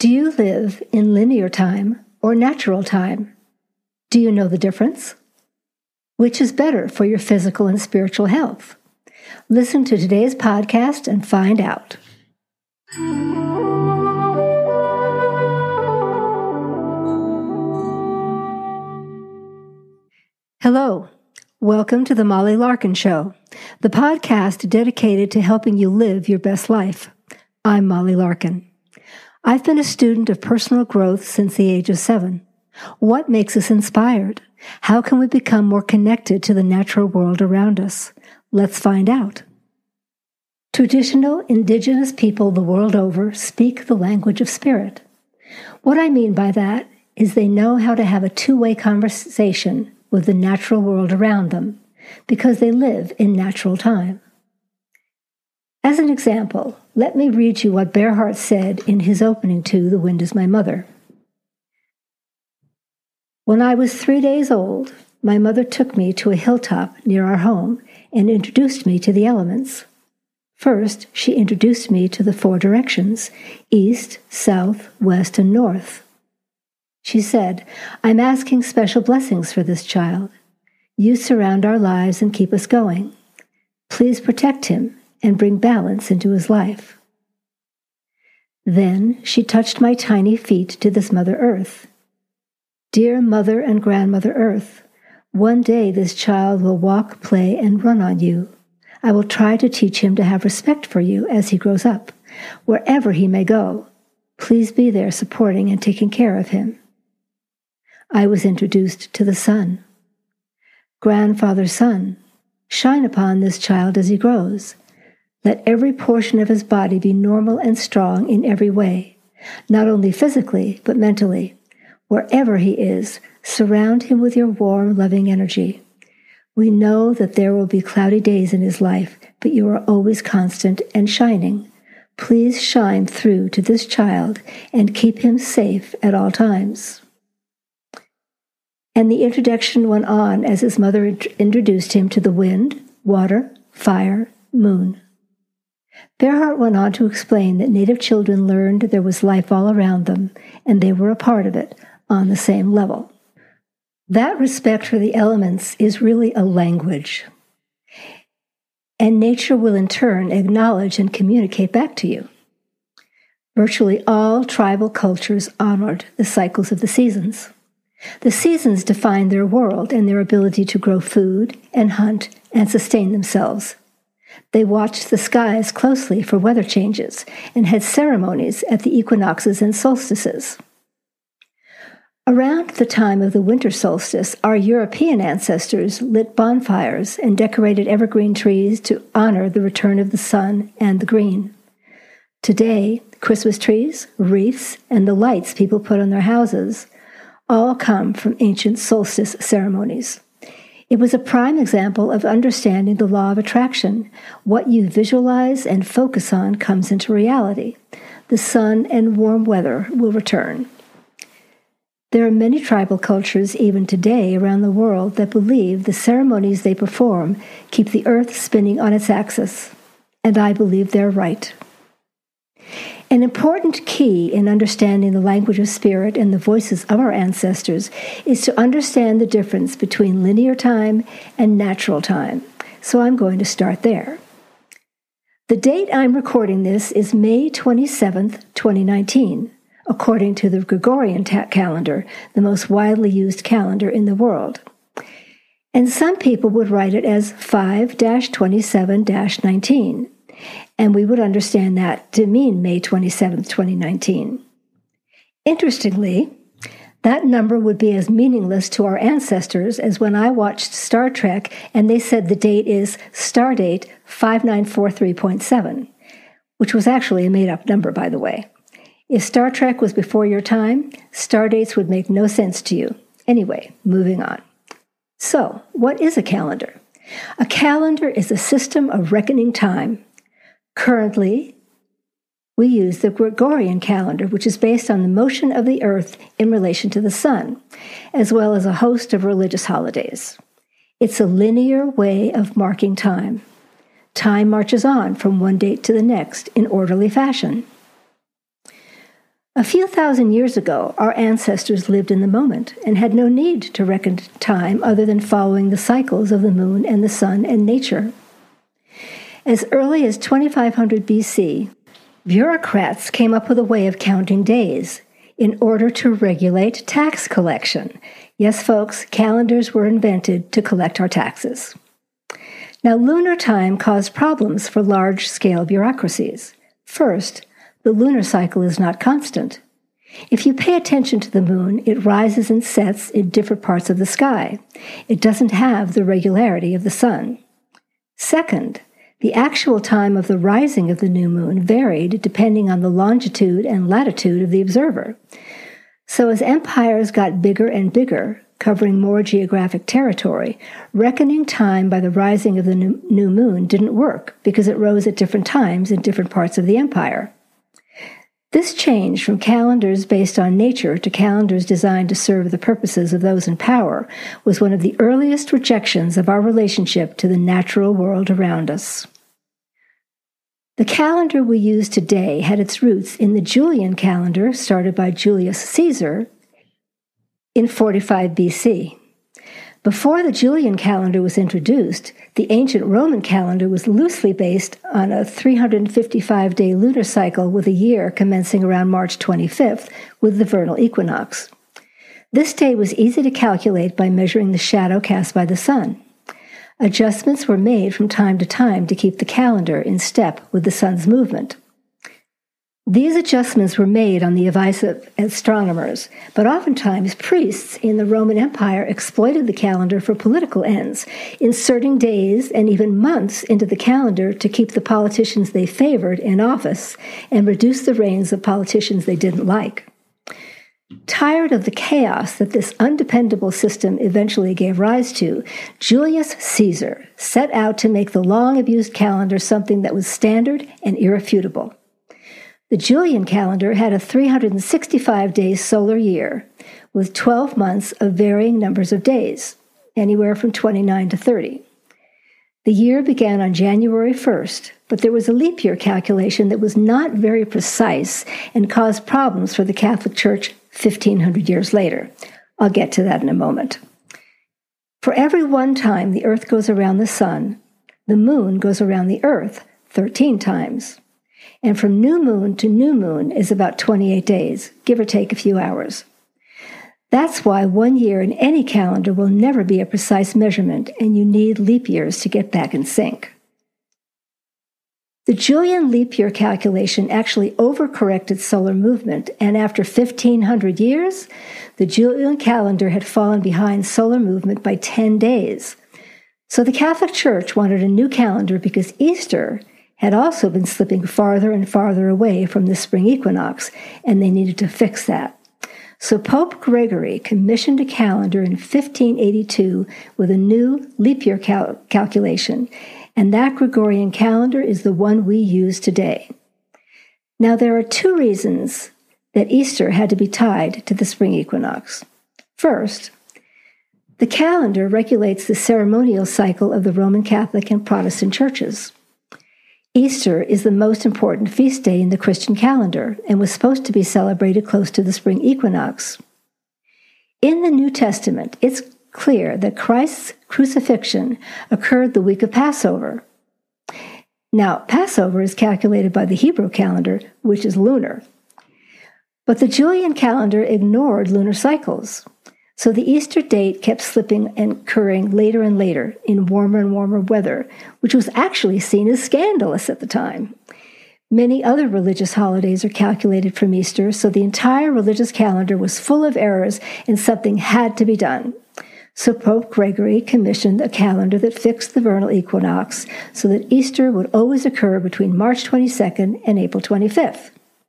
Do you live in linear time or natural time? Do you know the difference? Which is better for your physical and spiritual health? Listen to today's podcast and find out. Hello. Welcome to the Molly Larkin Show, the podcast dedicated to helping you live your best life. I'm Molly Larkin. I've been a student of personal growth since the age of 7. What makes us inspired? How can we become more connected to the natural world around us? Let's find out. Traditional indigenous people the world over speak the language of spirit. What I mean by that is they know how to have a two-way conversation with the natural world around them because they live in natural time. As an example, let me read you what Bearhart said in his opening to The Wind is My Mother. When I was 3 days old, my mother took me to a hilltop near our home and introduced me to the elements. First, she introduced me to the 4 directions, east, south, west, and north. She said, "I'm asking special blessings for this child. You surround our lives and keep us going. Please protect him and bring balance into his life." Then she touched my tiny feet to this Mother Earth. "Dear Mother and Grandmother Earth, one day this child will walk, play, and run on you. I will try to teach him to have respect for you as he grows up. Wherever he may go, please be there supporting and taking care of him." I was introduced to the sun. "Grandfather Sun, shine upon this child as he grows. Let every portion of his body be normal and strong in every way, not only physically, but mentally. Wherever he is, surround him with your warm, loving energy. We know that there will be cloudy days in his life, but you are always constant and shining. Please shine through to this child and keep him safe at all times." And the introduction went on as his mother introduced him to the wind, water, fire, moon. Bearhart went on to explain that Native children learned there was life all around them, and they were a part of it on the same level. That respect for the elements is really a language, and nature will in turn acknowledge and communicate back to you. Virtually all tribal cultures honored the cycles of the seasons. The seasons defined their world and their ability to grow food and hunt and sustain themselves. They watched the skies closely for weather changes and had ceremonies at the equinoxes and solstices. Around the time of the winter solstice, our European ancestors lit bonfires and decorated evergreen trees to honor the return of the sun and the green. Today, Christmas trees, wreaths, and the lights people put on their houses all come from ancient solstice ceremonies. It was a prime example of understanding the law of attraction. What you visualize and focus on comes into reality. The sun and warm weather will return. There are many tribal cultures even today around the world that believe the ceremonies they perform keep the earth spinning on its axis, and I believe they're right. An important key in understanding the language of spirit and the voices of our ancestors is to understand the difference between linear time and natural time. So I'm going to start there. The date I'm recording this is May 27th, 2019, according to the Gregorian calendar, the most widely used calendar in the world. And some people would write it as 5-27-19. And we would understand that to mean May 27th, 2019. Interestingly, that number would be as meaningless to our ancestors as when I watched Star Trek and they said the date is Stardate 5943.7, which was actually a made-up number, by the way. If Star Trek was before your time, star dates would make no sense to you. Anyway, moving on. So, what is a calendar? A calendar is a system of reckoning time. Currently, we use the Gregorian calendar, which is based on the motion of the earth in relation to the sun, as well as a host of religious holidays. It's a linear way of marking time. Time marches on from one date to the next in orderly fashion. A few thousand years ago, our ancestors lived in the moment and had no need to reckon time other than following the cycles of the moon and the sun and nature. As early as 2500 BC, bureaucrats came up with a way of counting days in order to regulate tax collection. Yes, folks, calendars were invented to collect our taxes. Now, lunar time caused problems for large-scale bureaucracies. First, the lunar cycle is not constant. If you pay attention to the moon, it rises and sets in different parts of the sky. It doesn't have the regularity of the sun. Second, the actual time of the rising of the new moon varied depending on the longitude and latitude of the observer. So as empires got bigger and bigger, covering more geographic territory, reckoning time by the rising of the new moon didn't work because it rose at different times in different parts of the empire. This change from calendars based on nature to calendars designed to serve the purposes of those in power was one of the earliest rejections of our relationship to the natural world around us. The calendar we use today had its roots in the Julian calendar started by Julius Caesar in 45 BC. Before the Julian calendar was introduced, the ancient Roman calendar was loosely based on a 355-day lunar cycle with a year commencing around March 25th with the vernal equinox. This day was easy to calculate by measuring the shadow cast by the sun. Adjustments were made from time to time to keep the calendar in step with the sun's movement. These adjustments were made on the advice of astronomers, but oftentimes priests in the Roman Empire exploited the calendar for political ends, inserting days and even months into the calendar to keep the politicians they favored in office and reduce the reigns of politicians they didn't like. Tired of the chaos that this undependable system eventually gave rise to, Julius Caesar set out to make the long-abused calendar something that was standard and irrefutable. The Julian calendar had a 365-day solar year, with 12 months of varying numbers of days, anywhere from 29 to 30. The year began on January 1st, but there was a leap year calculation that was not very precise and caused problems for the Catholic Church 1,500 years later. I'll get to that in a moment. For every one time the Earth goes around the sun, the moon goes around the Earth 13 times. And from new moon to new moon is about 28 days, give or take a few hours. That's why 1 year in any calendar will never be a precise measurement, and you need leap years to get back in sync. The Julian leap year calculation actually overcorrected solar movement, and after 1,500 years, the Julian calendar had fallen behind solar movement by 10 days. So the Catholic Church wanted a new calendar because Easter had also been slipping farther and farther away from the spring equinox, and they needed to fix that. So Pope Gregory commissioned a calendar in 1582 with a new leap year calculation, and that Gregorian calendar is the one we use today. Now, there are two reasons that Easter had to be tied to the spring equinox. First, the calendar regulates the ceremonial cycle of the Roman Catholic and Protestant churches. Easter is the most important feast day in the Christian calendar and was supposed to be celebrated close to the spring equinox. In the New Testament, it's clear that Christ's crucifixion occurred the week of Passover. Now, Passover is calculated by the Hebrew calendar, which is lunar. But the Julian calendar ignored lunar cycles. So the Easter date kept slipping and occurring later and later in warmer and warmer weather, which was actually seen as scandalous at the time. Many other religious holidays are calculated from Easter, so the entire religious calendar was full of errors and something had to be done. So Pope Gregory commissioned a calendar that fixed the vernal equinox so that Easter would always occur between March 22nd and April 25th.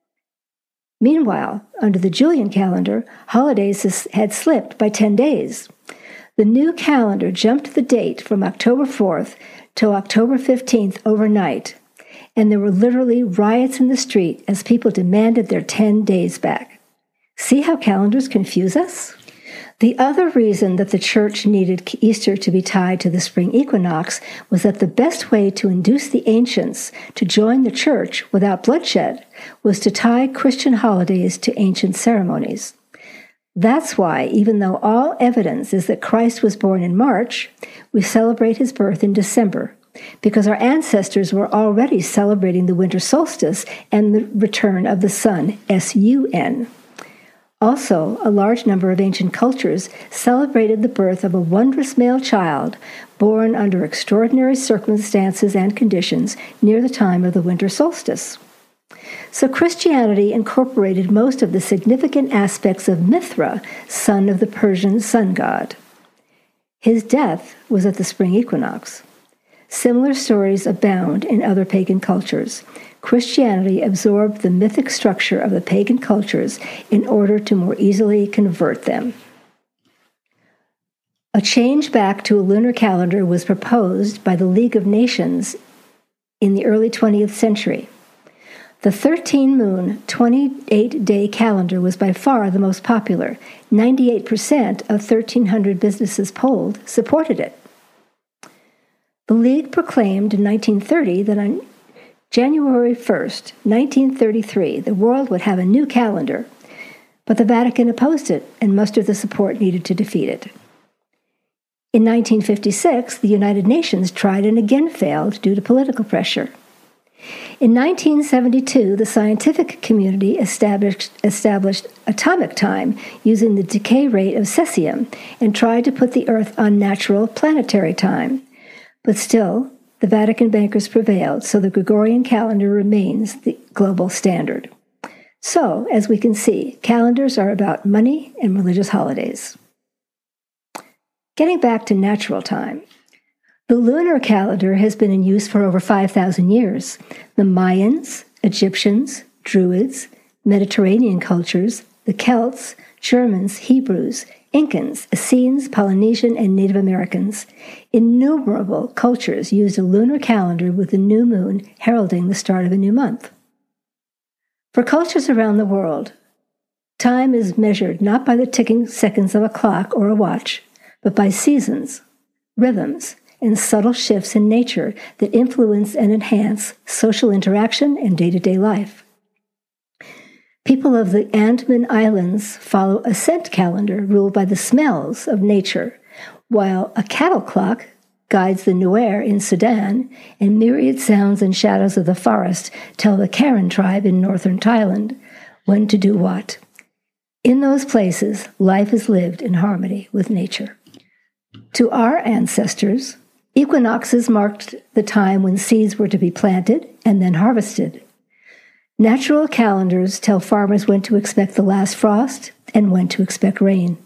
Meanwhile, under the Julian calendar, holidays had slipped by 10 days. The new calendar jumped the date from October 4th to October 15th overnight, and there were literally riots in the street as people demanded their 10 days back. See how calendars confuse us? The other reason that the church needed Easter to be tied to the spring equinox was that the best way to induce the ancients to join the church without bloodshed was to tie Christian holidays to ancient ceremonies. That's why, even though all evidence is that Christ was born in March, we celebrate his birth in December, because our ancestors were already celebrating the winter solstice and the return of the sun, S-U-N. Also, a large number of ancient cultures celebrated the birth of a wondrous male child born under extraordinary circumstances and conditions near the time of the winter solstice. So Christianity incorporated most of the significant aspects of Mithra, son of the Persian sun god. His death was at the spring equinox. Similar stories abound in other pagan cultures. Christianity absorbed the mythic structure of the pagan cultures in order to more easily convert them. A change back to a lunar calendar was proposed by the League of Nations in the early 20th century. The 13-moon, 28-day calendar was by far the most popular. 98% of 1,300 businesses polled supported it. The League proclaimed in 1930 that on January 1st, 1933, the world would have a new calendar, but the Vatican opposed it and mustered the support needed to defeat it. In 1956, the United Nations tried and again failed due to political pressure. In 1972, the scientific community established atomic time using the decay rate of cesium and tried to put the Earth on natural planetary time. But still, the Vatican bankers prevailed, so the Gregorian calendar remains the global standard. So, as we can see, calendars are about money and religious holidays. Getting back to natural time. The lunar calendar has been in use for over 5,000 years. The Mayans, Egyptians, Druids, Mediterranean cultures, the Celts, Germans, Hebrews, Incans, Essenes, Polynesian, and Native Americans. Innumerable cultures used a lunar calendar with the new moon heralding the start of a new month. For cultures around the world, time is measured not by the ticking seconds of a clock or a watch, but by seasons, rhythms, and subtle shifts in nature that influence and enhance social interaction and day-to-day life. People of the Andaman Islands follow a scent calendar ruled by the smells of nature, while a cattle clock guides the Nuer in Sudan, and myriad sounds and shadows of the forest tell the Karen tribe in northern Thailand when to do what. In those places, life is lived in harmony with nature. To our ancestors, equinoxes marked the time when seeds were to be planted and then harvested. Natural calendars tell farmers when to expect the last frost and when to expect rain.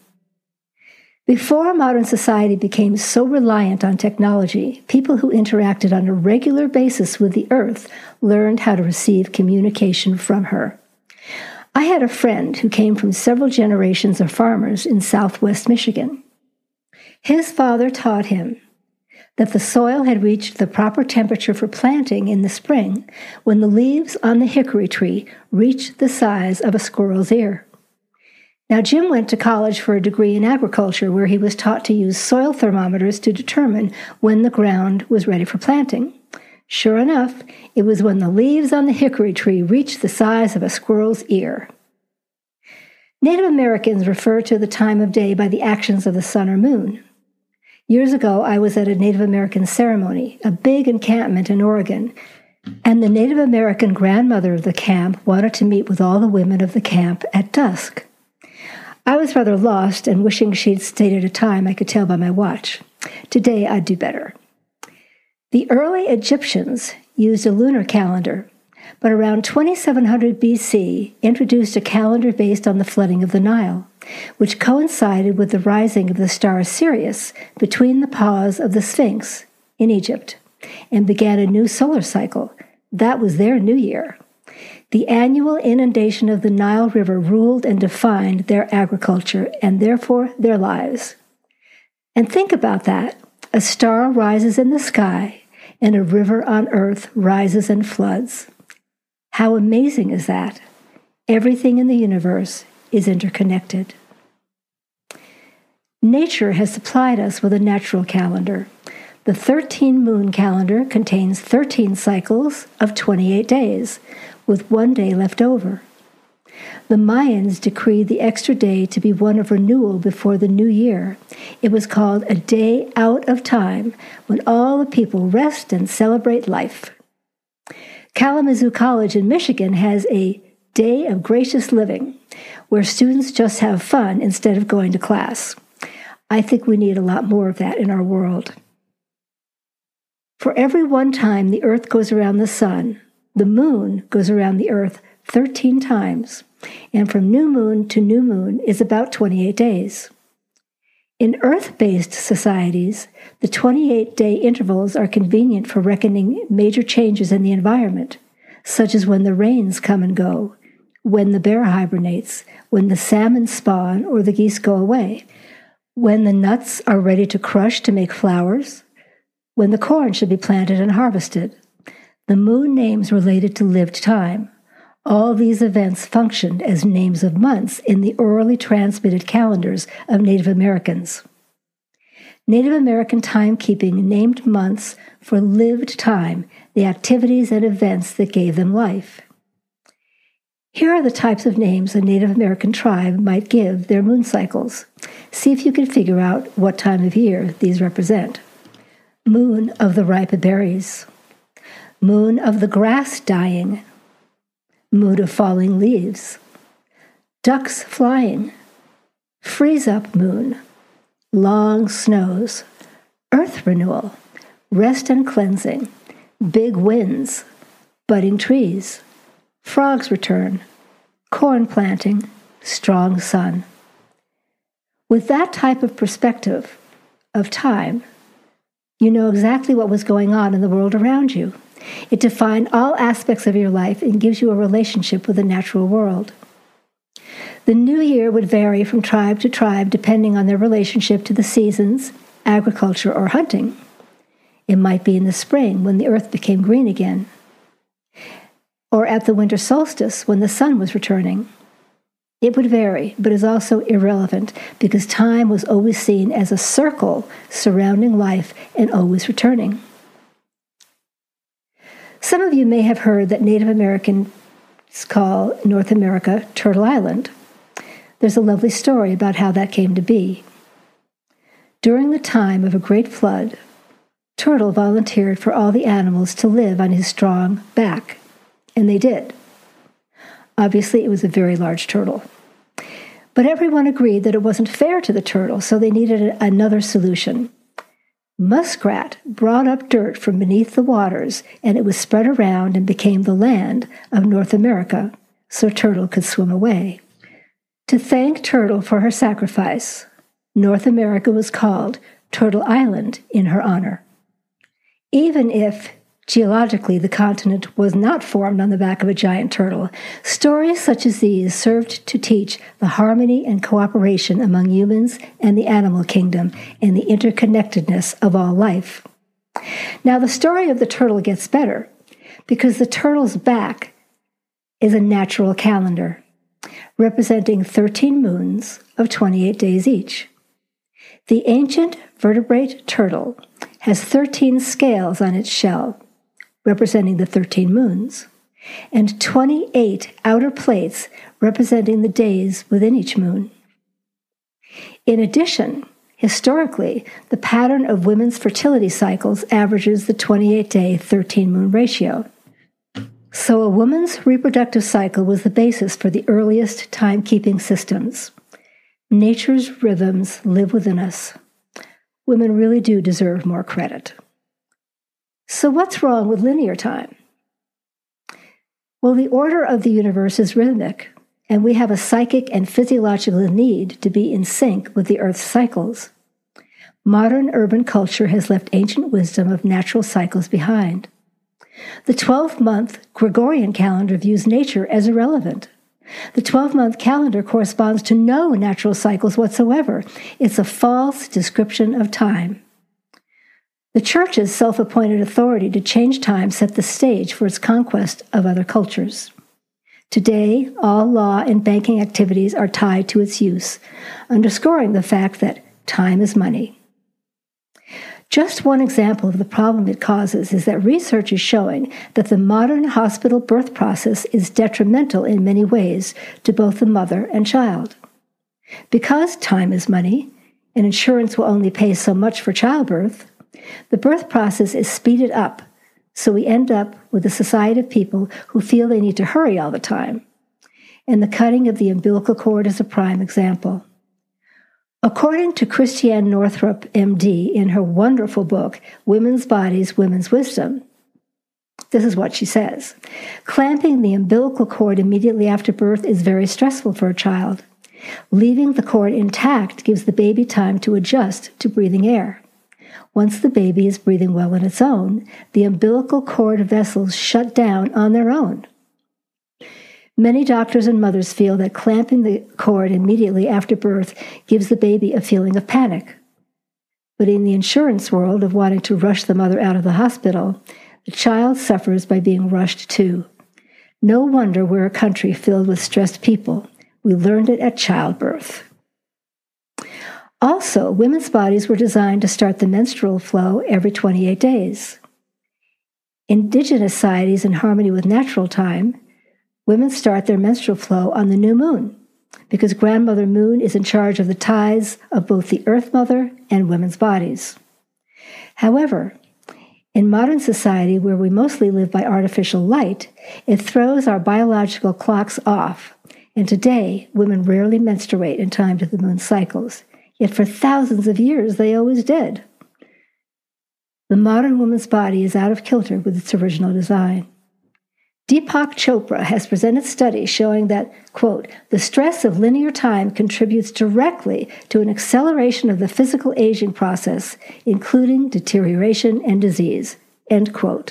Before modern society became so reliant on technology, people who interacted on a regular basis with the earth learned how to receive communication from her. I had a friend who came from several generations of farmers in southwest Michigan. His father taught him that the soil had reached the proper temperature for planting in the spring when the leaves on the hickory tree reached the size of a squirrel's ear. Now, Jim went to college for a degree in agriculture where he was taught to use soil thermometers to determine when the ground was ready for planting. Sure enough, it was when the leaves on the hickory tree reached the size of a squirrel's ear. Native Americans refer to the time of day by the actions of the sun or moon. Years ago, I was at a Native American ceremony, a big encampment in Oregon, and the Native American grandmother of the camp wanted to meet with all the women of the camp at dusk. I was rather lost and wishing she'd stayed at a time I could tell by my watch. Today, I'd do better. The early Egyptians used a lunar calendar, but around 2700 BC introduced a calendar based on the flooding of the Nile, which coincided with the rising of the star Sirius between the paws of the Sphinx in Egypt, and began a new solar cycle. That was their new year. The annual inundation of the Nile River ruled and defined their agriculture and therefore their lives. And think about that. A star rises in the sky, and a river on earth rises and floods. How amazing is that? Everything in the universe is interconnected. Nature has supplied us with a natural calendar. The 13-moon calendar contains 13 cycles of 28 days, with 1 day left over. The Mayans decreed the extra day to be one of renewal before the new year. It was called a day out of time, when all the people rest and celebrate life. Kalamazoo College in Michigan has a Day of Gracious Living, where students just have fun instead of going to class. I think we need a lot more of that in our world. For every one time the earth goes around the sun, the moon goes around the earth 13 times, and from new moon to new moon is about 28 days. In earth-based societies, the 28-day intervals are convenient for reckoning major changes in the environment, such as when the rains come and go, when the bear hibernates, when the salmon spawn or the geese go away, when the nuts are ready to crush to make flowers, when the corn should be planted and harvested. The moon names related to lived time. All these events functioned as names of months in the orally transmitted calendars of Native Americans. Native American timekeeping named months for lived time, the activities and events that gave them life. Here are the types of names a Native American tribe might give their moon cycles. See if you can figure out what time of year these represent. Moon of the ripe berries. Moon of the grass dying. Moon of falling leaves. Ducks flying. Freeze-up moon. Long snows. Earth renewal. Rest and cleansing. Big winds. Budding trees. Frogs return. Corn planting. Strong sun. With that type of perspective of time, you know exactly what was going on in the world around you. It defined all aspects of your life and gives you a relationship with the natural world. The new year would vary from tribe to tribe depending on their relationship to the seasons, agriculture, or hunting. It might be in the spring when the earth became green again, or at the winter solstice when the sun was returning. It would vary, but is also irrelevant because time was always seen as a circle surrounding life and always returning. Some of you may have heard that Native Americans call North America Turtle Island. There's a lovely story about how that came to be. During the time of a great flood, Turtle volunteered for all the animals to live on his strong back, and they did. Obviously, it was a very large turtle. But everyone agreed that it wasn't fair to the turtle, so they needed another solution. Muskrat brought up dirt from beneath the waters, and it was spread around and became the land of North America, so Turtle could swim away. To thank Turtle for her sacrifice, North America was called Turtle Island in her honor. Even if geologically, the continent was not formed on the back of a giant turtle. Stories such as these served to teach the harmony and cooperation among humans and the animal kingdom and the interconnectedness of all life. Now, the story of the turtle gets better because the turtle's back is a natural calendar representing 13 moons of 28 days each. The ancient vertebrate turtle has 13 scales on its shell, representing the 13 moons, and 28 outer plates representing the days within each moon. In addition, historically, the pattern of women's fertility cycles averages the 28-day 13-moon ratio. So a woman's reproductive cycle was the basis for the earliest timekeeping systems. Nature's rhythms live within us. Women really do deserve more credit. So what's wrong with linear time? Well, the order of the universe is rhythmic, and we have a psychic and physiological need to be in sync with the Earth's cycles. Modern urban culture has left ancient wisdom of natural cycles behind. The 12-month Gregorian calendar views nature as irrelevant. The 12-month calendar corresponds to no natural cycles whatsoever. It's a false description of time. The Church's self-appointed authority to change time set the stage for its conquest of other cultures. Today, all law and banking activities are tied to its use, underscoring the fact that time is money. Just one example of the problem it causes is that research is showing that the modern hospital birth process is detrimental in many ways to both the mother and child. Because time is money, and insurance will only pay so much for childbirth, the birth process is speeded up, so we end up with a society of people who feel they need to hurry all the time. And the cutting of the umbilical cord is a prime example. According to Christiane Northrup, MD, in her wonderful book, Women's Bodies, Women's Wisdom, this is what she says. Clamping the umbilical cord immediately after birth is very stressful for a child. Leaving the cord intact gives the baby time to adjust to breathing air. Once the baby is breathing well on its own, the umbilical cord vessels shut down on their own. Many doctors and mothers feel that clamping the cord immediately after birth gives the baby a feeling of panic. But in the insurance world of wanting to rush the mother out of the hospital, the child suffers by being rushed too. No wonder we're a country filled with stressed people. We learned it at childbirth. Also, women's bodies were designed to start the menstrual flow every 28 days. Indigenous societies in harmony with natural time, women start their menstrual flow on the new moon, because Grandmother Moon is in charge of the tides of both the Earth Mother and women's bodies. However, in modern society, where we mostly live by artificial light, it throws our biological clocks off, and today women rarely menstruate in time to the moon cycles, yet for thousands of years they always did. The modern woman's body is out of kilter with its original design. Deepak Chopra has presented studies showing that, quote, the stress of linear time contributes directly to an acceleration of the physical aging process, including deterioration and disease, end quote.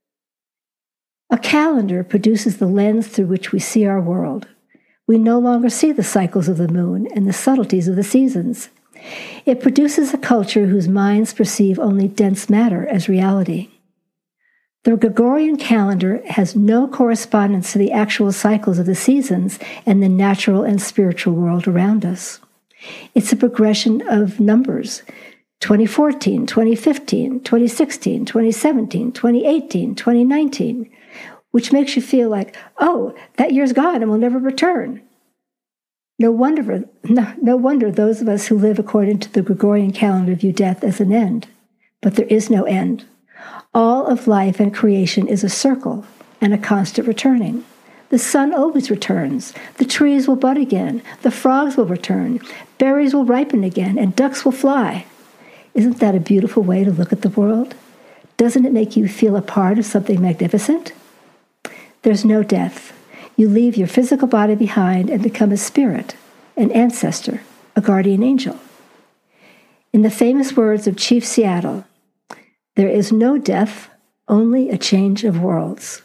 A calendar produces the lens through which we see our world. We no longer see the cycles of the moon and the subtleties of the seasons. It produces a culture whose minds perceive only dense matter as reality. The Gregorian calendar has no correspondence to the actual cycles of the seasons and the natural and spiritual world around us. It's a progression of numbers: 2014, 2015, 2016, 2017, 2018, 2019, which makes you feel like, oh, that year's gone and will never return. No wonder those of us who live according to the Gregorian calendar view death as an end. But there is no end. All of life and creation is a circle and a constant returning. The sun always returns. The trees will bud again. The frogs will return. Berries will ripen again, and ducks will fly. Isn't that a beautiful way to look at the world? Doesn't it make you feel a part of something magnificent? There's no death. You leave your physical body behind and become a spirit, an ancestor, a guardian angel. In the famous words of Chief Seattle, there is no death, only a change of worlds.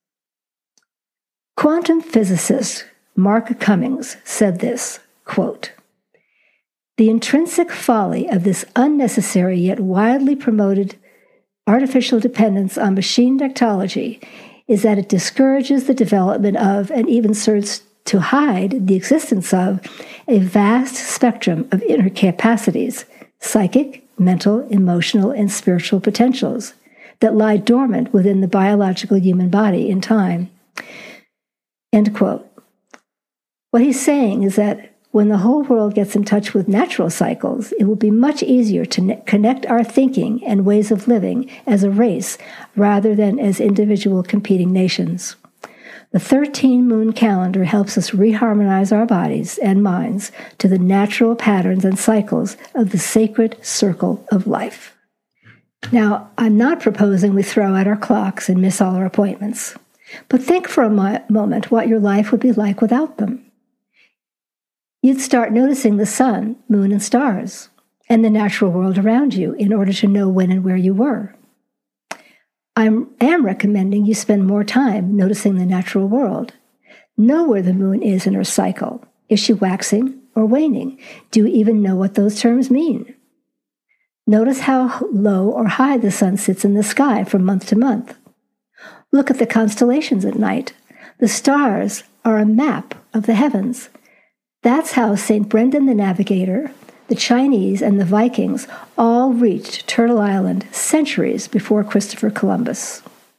Quantum physicist Mark Cummings said this, quote, the intrinsic folly of this unnecessary yet widely promoted artificial dependence on machine technology is that it discourages the development of, and even serves to hide the existence of, a vast spectrum of inner capacities, psychic, mental, emotional, and spiritual potentials that lie dormant within the biological human body in time. End quote. What he's saying is that when the whole world gets in touch with natural cycles, it will be much easier to connect our thinking and ways of living as a race rather than as individual competing nations. The 13-moon calendar helps us reharmonize our bodies and minds to the natural patterns and cycles of the sacred circle of life. Now, I'm not proposing we throw out our clocks and miss all our appointments, but think for a moment what your life would be like without them. You'd start noticing the sun, moon, and stars, and the natural world around you in order to know when and where you were. I am recommending you spend more time noticing the natural world. Know where the moon is in her cycle. Is she waxing or waning? Do you even know what those terms mean? Notice how low or high the sun sits in the sky from month to month. Look at the constellations at night. The stars are a map of the heavens. That's how St. Brendan the Navigator, The Chinese and the Vikings all reached Turtle Island centuries before Christopher Columbus.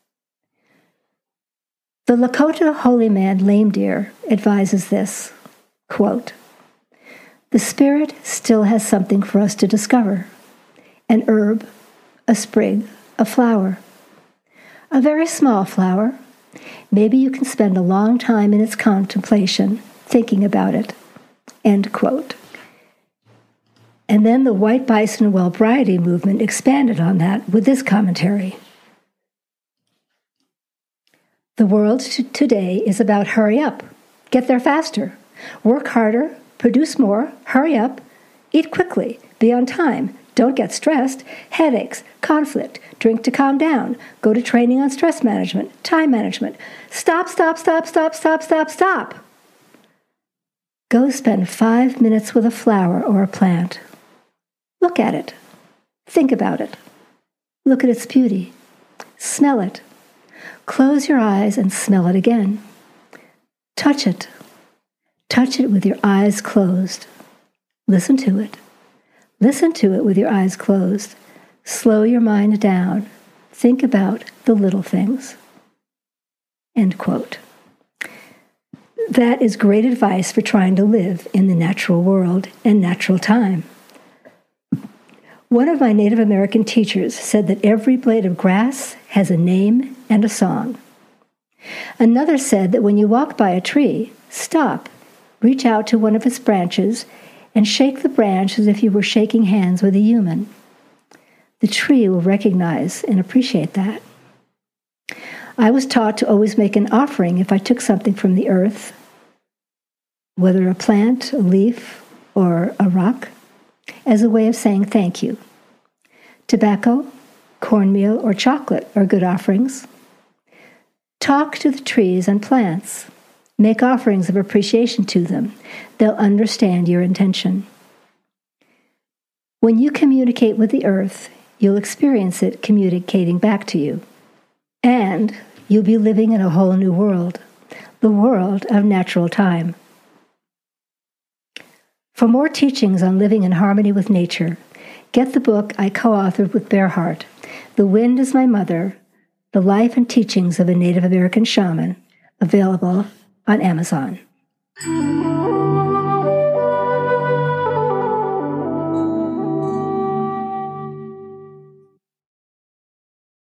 The Lakota holy man Lame Deer advises this, quote, "The spirit still has something for us to discover. An herb, a sprig, a flower. A very small flower. Maybe you can spend a long time in its contemplation, thinking about it." End quote. And then the White Bison Wellbriety movement expanded on that with this commentary. The world today is about hurry up, get there faster, work harder, produce more, hurry up, eat quickly, be on time, don't get stressed, headaches, conflict, drink to calm down, go to training on stress management, time management. Stop, stop, stop, stop, stop, stop, stop. Go spend 5 minutes with a flower or a plant. Look at it. Think about it. Look at its beauty. Smell it. Close your eyes and smell it again. Touch it. Touch it with your eyes closed. Listen to it. Listen to it with your eyes closed. Slow your mind down. Think about the little things. End quote. That is great advice for trying to live in the natural world and natural time. One of my Native American teachers said that every blade of grass has a name and a song. Another said that when you walk by a tree, stop, reach out to one of its branches, and shake the branch as if you were shaking hands with a human. The tree will recognize and appreciate that. I was taught to always make an offering if I took something from the earth, whether a plant, a leaf, or a rock, as a way of saying thank you. Tobacco, cornmeal, or chocolate are good offerings. Talk to the trees and plants. Make offerings of appreciation to them. They'll understand your intention. When you communicate with the earth, you'll experience it communicating back to you. And you'll be living in a whole new world, the world of natural time. For more teachings on living in harmony with nature, get the book I co-authored with Bear Hart, The Wind is My Mother, The Life and Teachings of a Native American Shaman, available on Amazon.